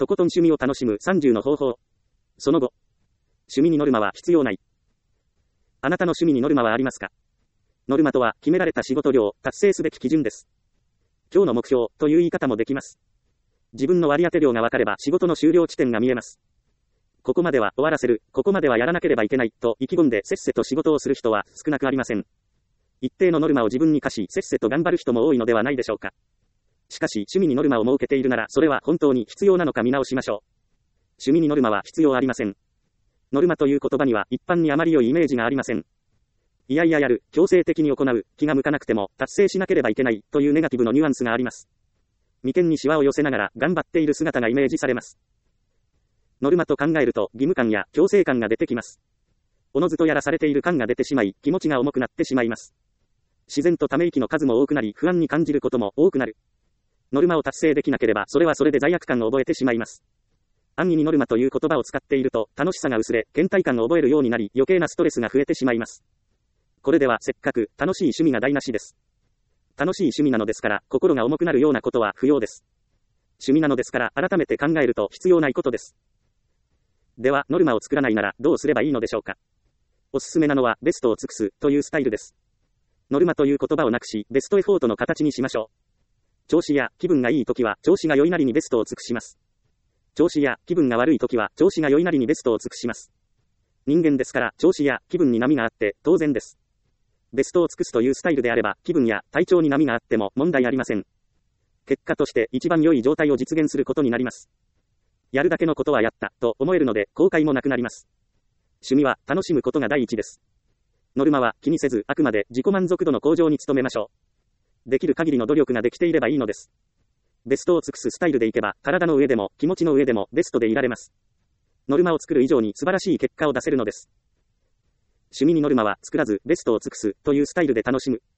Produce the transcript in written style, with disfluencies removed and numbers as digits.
とことん趣味を楽しむ30の方法。その後。趣味にノルマは必要ない。あなたの趣味にノルマはありますか？ノルマとは決められた仕事量を達成すべき基準です。今日の目標という言い方もできます。自分の割り当て量が分かれば仕事の終了地点が見えます。ここまでは終わらせる、ここまではやらなければいけないと意気込んでせっせと仕事をする人は少なくありません。一定のノルマを自分に課しせっせと頑張る人も多いのではないでしょうか。しかし趣味にノルマを設けているならそれは本当に必要なのか見直しましょう。趣味にノルマは必要ありません。ノルマという言葉には一般にあまり良いイメージがありません。いやいややる、強制的に行う、気が向かなくても達成しなければいけないというネガティブのニュアンスがあります。眉間にシワを寄せながら頑張っている姿がイメージされます。ノルマと考えると義務感や強制感が出てきます。おのずとやらされている感が出てしまい、気持ちが重くなってしまいます。自然とため息の数も多くなり、不安に感じることも多くなる。ノルマを達成できなければ、それはそれで罪悪感を覚えてしまいます。安易にノルマという言葉を使っていると、楽しさが薄れ、倦怠感を覚えるようになり、余計なストレスが増えてしまいます。これではせっかく楽しい趣味が台無しです。楽しい趣味なのですから、心が重くなるようなことは不要です。趣味なのですから、改めて考えると必要ないことです。では、ノルマを作らないならどうすればいいのでしょうか。おすすめなのは、ベストを尽くすというスタイルです。ノルマという言葉をなくし、ベストエフォートの形にしましょう。調子や気分がいいときは、調子が良いなりにベストを尽くします。調子や気分が悪いときは、調子が良いなりにベストを尽くします。人間ですから、調子や気分に波があって当然です。ベストを尽くすというスタイルであれば、気分や体調に波があっても問題ありません。結果として一番良い状態を実現することになります。やるだけのことはやったと思えるので後悔もなくなります。趣味は楽しむことが第一です。ノルマは気にせず、あくまで自己満足度の向上に努めましょう。できる限りの努力ができていればいいのです。ベストを尽くすスタイルでいけば、体の上でも気持ちの上でもベストでいられます。ノルマを作る以上に素晴らしい結果を出せるのです。趣味にノルマは作らず、ベストを尽くすというスタイルで楽しむ。